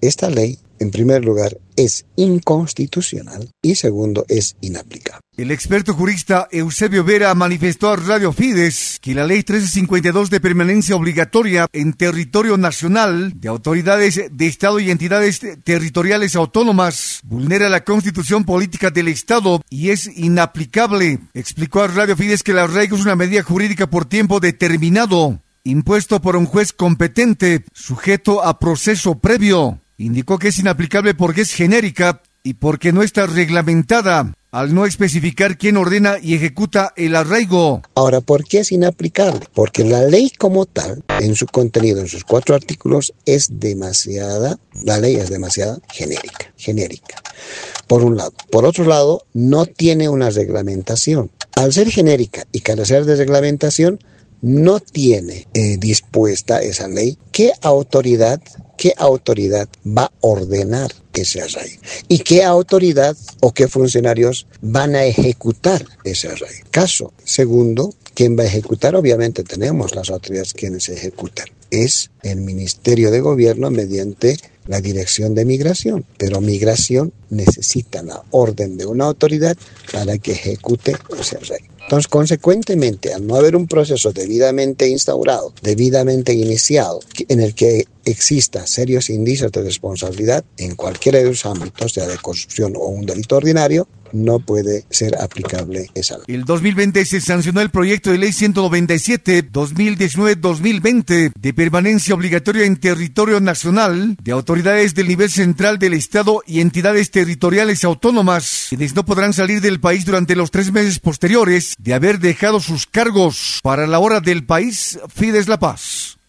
esta ley, en primer lugar, es inconstitucional y segundo, es inaplicable. El experto jurista Eusebio Vera manifestó a Radio Fides que la Ley 1352 de permanencia obligatoria en territorio nacional de autoridades de Estado y entidades territoriales autónomas vulnera la Constitución política del Estado y es inaplicable. Explicó a Radio Fides que el arraigo es una medida jurídica por tiempo determinado, impuesto por un juez competente, sujeto a proceso previo. Indicó que es inaplicable porque es genérica y porque no está reglamentada, al no especificar quién ordena y ejecuta el arraigo. Ahora, ¿por qué es inaplicable? Porque la ley como tal, en su contenido, en sus 4 artículos, la ley es demasiado genérica, por un lado. Por otro lado, no tiene una reglamentación. Al ser genérica y carecer de reglamentación, no tiene dispuesta esa ley qué autoridad va a ordenar ese arraigo y qué autoridad o qué funcionarios van a ejecutar ese arraigo. Caso segundo, ¿quién va a ejecutar? Obviamente tenemos las autoridades quienes ejecutan. Es el Ministerio de Gobierno mediante la Dirección de Migración, pero Migración necesita la orden de una autoridad para que ejecute ese arraigo. Entonces, consecuentemente, al no haber un proceso debidamente instaurado, debidamente iniciado, en el que exista serios indicios de responsabilidad en cualquiera de los ámbitos, sea de corrupción o un delito ordinario, no puede ser aplicable esa ley. El 2020 se sancionó el proyecto de ley 197, 2019-2020, de permanencia obligatoria en territorio nacional de autoridades del nivel central del Estado y entidades territoriales autónomas, quienes no podrán salir del país durante los 3 meses posteriores de haber dejado sus cargos. Para la hora del país, Fides La Paz.